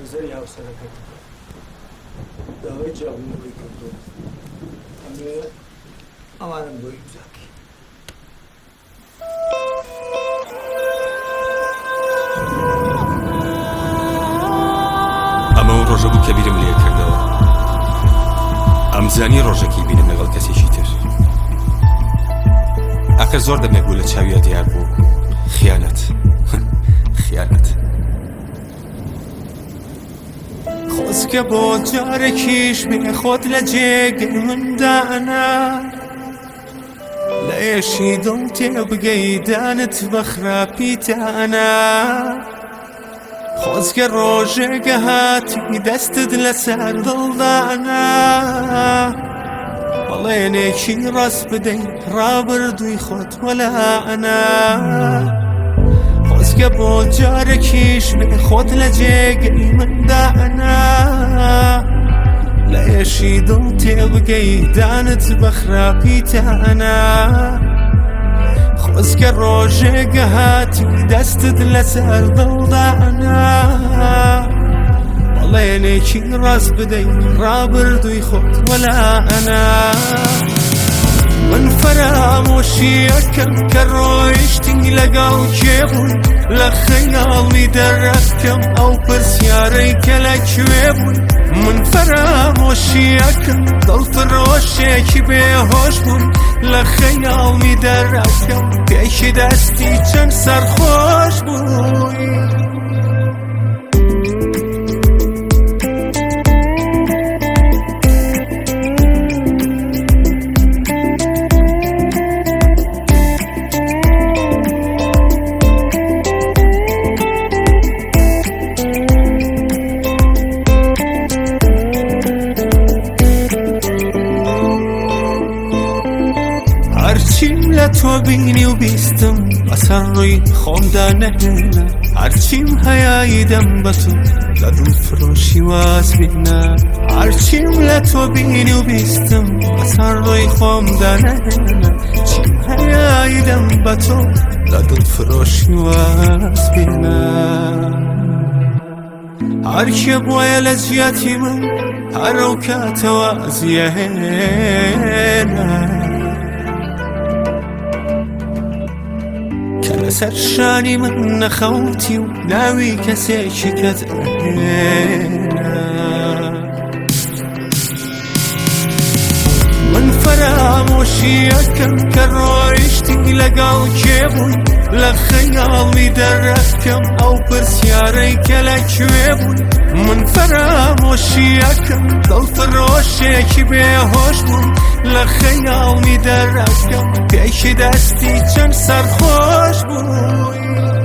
زەری هاوسەرەکەت داوای جابوونەوەی کردووە ئەمێ ئەوانم بۆی بزاکی ئەمە و ڕۆژە بوو کە بیرم لێ کردەوە ئەمزانی ڕۆژێکی بینم لەگەڵ کەسێکی تر ئاخر زۆر دەمێک بوو لە چاویە دیار بوو خیانەت خیانەت خۆزگە بۆ جارێکیش بێ خۆت لە جێگەی مندانە لە ئێشی دڵ تێبگەی دانت بە خراپیتانە خۆزگە ڕۆژێگە هاتی دەستت لەسەر دڵدانە بەڵێنێکی ڕاست بدەی ڕابردووی خۆت وەلانە خۆزگە بۆ جارێکیش بێ خۆت لە جێگەی مندانە لە ئێشی دڵ تێبگەی دانت بە خراپیتانە خۆزگە ڕۆژێگە هاتی دەستت لەسەر دڵدانە بەڵێنێکی ڕاست بدەی ڕابردووی خۆت وەلانە من فرامۆشیەکەم کە ڕۆیشتی لەگەڵ کێبووی لە خەیاڵی دەرەکەم ئەو پرسیارەی کە لەکوێ بووی من فرامۆشیەکەم دڵفرۆشێکی بێهۆش بووی لە خەیاڵی دەرەکەم پێشی دەستی چەند سەرخۆش بووی هەرچیم لە تۆ بینی و بیستم بەسەر ڕووی خۆمدا نەهێنا هەرچیم هەیایی دەم بە تۆ لە دڵفرۆشی واز بینە هەرچیم لە تۆ بینی و بیستم بەسەر ڕووی خۆمدا نەهێنا چیم هەیایی دەم بە تۆ لە دڵفرۆشی واز بینە هەرکێ بۆیە لە جیاتی من هەرەو کاتەوە زیەهێنا کە لەسەر شانی من نەخەوتی و ناوی کەسێکی کەت ئەهێنا من فرامۆشیەکەم کە ڕۆیشتی لەگەڵ کێبووی لە خەیاڵی دەرەکەم ئەو پرسیارەی کە لەکوێ بووی من فرامۆشیەکەم دڵفرۆشێکی بێهۆش بووی لە خەیاڵی دەرەکەم پێشی دەستی چەند سەرخۆش بووی